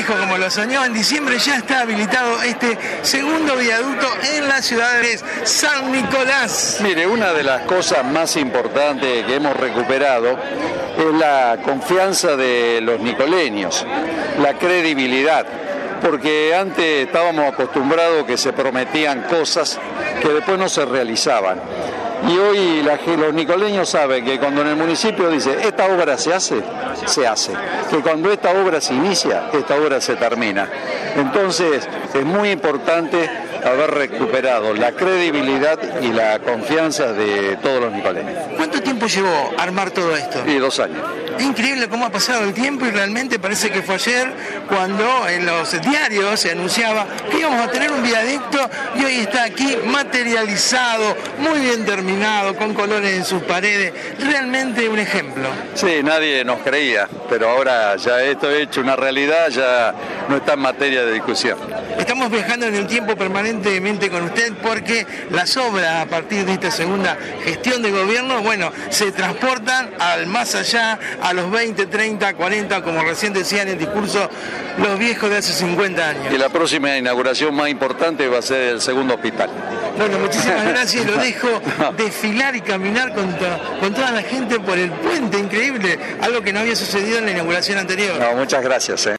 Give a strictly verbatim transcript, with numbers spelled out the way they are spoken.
dijo, como lo soñó, en diciembre ya está habilitado este segundo viaducto en la ciudad de San Nicolás. Mire, una de las cosas más importantes que hemos recuperado es la confianza de los nicoleños, la credibilidad, porque antes estábamos acostumbrados que se prometían cosas que después no se realizaban. Y hoy la, los nicoleños saben que cuando en el municipio dice esta obra se hace, se hace. Que cuando esta obra se inicia, esta obra se termina. Entonces es muy importante haber recuperado la credibilidad y la confianza de todos los nicoleños. ¿Cuánto tiempo llevó armar todo esto? Y dos años. Es increíble cómo ha pasado el tiempo y realmente parece que fue ayer cuando en los diarios se anunciaba que íbamos a tener un viaducto y hoy está aquí materializado, muy bien terminado, con colores en sus paredes. Realmente un ejemplo. Sí, nadie nos creía, pero ahora ya esto es hecho una realidad, ya no está en materia de discusión. Estamos viajando en el tiempo permanentemente con usted porque las obras a partir de esta segunda gestión de gobierno, bueno, se transportan al más allá, a los veinte, treinta, cuarenta, como recién decían en el discurso los viejos de hace cincuenta años. Y la próxima inauguración más importante va a ser el segundo hospital. Bueno, muchísimas gracias. Lo dejo desfilar y caminar con, to con toda la gente por el puente, increíble, algo que no había sucedido en la inauguración anterior. No, muchas gracias. ¿eh?